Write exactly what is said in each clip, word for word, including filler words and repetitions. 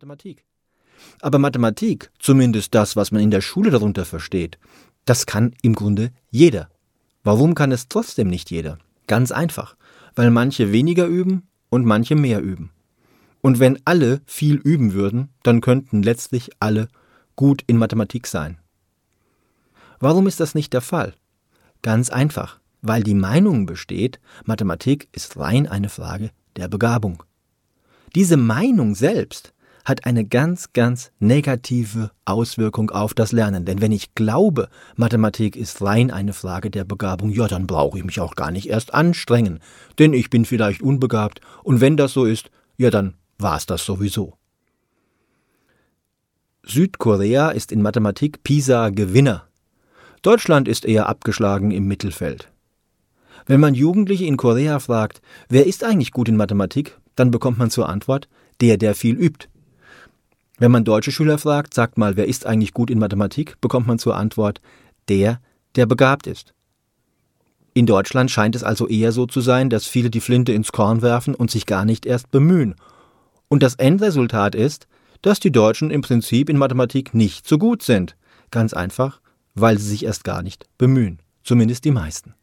Mathematik. Aber Mathematik, zumindest das, was man in der Schule darunter versteht, das kann im Grunde jeder. Warum kann es trotzdem nicht jeder? Ganz einfach, weil manche weniger üben und manche mehr üben. Und wenn alle viel üben würden, dann könnten letztlich alle gut in Mathematik sein. Warum ist das nicht der Fall? Ganz einfach, weil die Meinung besteht, Mathematik ist rein eine Frage der Begabung. Diese Meinung selbst hat eine ganz, ganz negative Auswirkung auf das Lernen. Denn wenn ich glaube, Mathematik ist rein eine Frage der Begabung, ja, dann brauche ich mich auch gar nicht erst anstrengen. Denn ich bin vielleicht unbegabt und wenn das so ist, ja, dann war es das sowieso. Südkorea ist in Mathematik PISA-Gewinner. Deutschland ist eher abgeschlagen im Mittelfeld. Wenn man Jugendliche in Korea fragt, wer ist eigentlich gut in Mathematik, dann bekommt man zur Antwort, der, der viel übt. Wenn man deutsche Schüler fragt, sagt mal, wer ist eigentlich gut in Mathematik, bekommt man zur Antwort, der, der begabt ist. In Deutschland scheint es also eher so zu sein, dass viele die Flinte ins Korn werfen und sich gar nicht erst bemühen. Und das Endresultat ist, dass die Deutschen im Prinzip in Mathematik nicht so gut sind. Ganz einfach, weil sie sich erst gar nicht bemühen. Zumindest die meisten.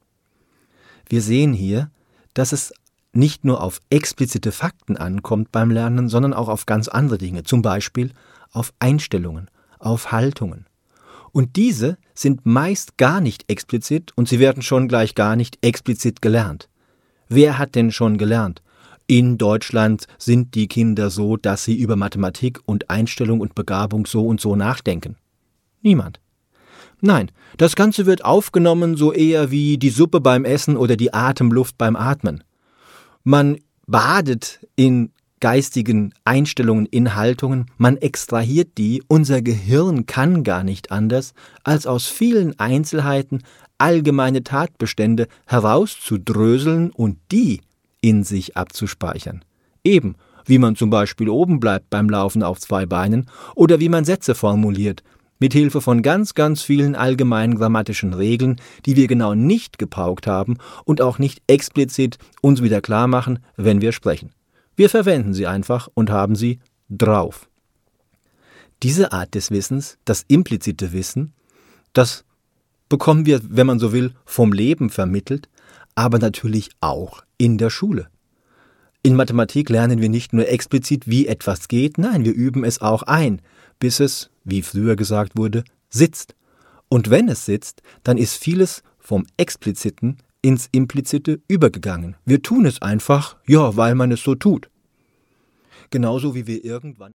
Wir sehen hier, dass es nicht nur auf explizite Fakten ankommt beim Lernen, sondern auch auf ganz andere Dinge, zum Beispiel auf Einstellungen, auf Haltungen. Und diese sind meist gar nicht explizit und sie werden schon gleich gar nicht explizit gelernt. Wer hat denn schon gelernt? In Deutschland sind die Kinder so, dass sie über Mathematik und Einstellung und Begabung so und so nachdenken. Niemand. Nein, das Ganze wird aufgenommen so eher wie die Suppe beim Essen oder die Atemluft beim Atmen. Man badet in geistigen Einstellungen, in Haltungen, man extrahiert die, unser Gehirn kann gar nicht anders, als aus vielen Einzelheiten allgemeine Tatbestände herauszudröseln und die in sich abzuspeichern. Eben, wie man zum Beispiel oben bleibt beim Laufen auf zwei Beinen oder wie man Sätze formuliert, mit Hilfe von ganz, ganz vielen allgemeinen grammatischen Regeln, die wir genau nicht gepaukt haben und auch nicht explizit uns wieder klar machen, wenn wir sprechen. Wir verwenden sie einfach und haben sie drauf. Diese Art des Wissens, das implizite Wissen, das bekommen wir, wenn man so will, vom Leben vermittelt, aber natürlich auch in der Schule. In Mathematik lernen wir nicht nur explizit, wie etwas geht, nein, wir üben es auch ein, bis es, wie früher gesagt wurde, sitzt. Und wenn es sitzt, dann ist vieles vom Expliziten ins Implizite übergegangen. Wir tun es einfach, ja, weil man es so tut. Genauso wie wir irgendwann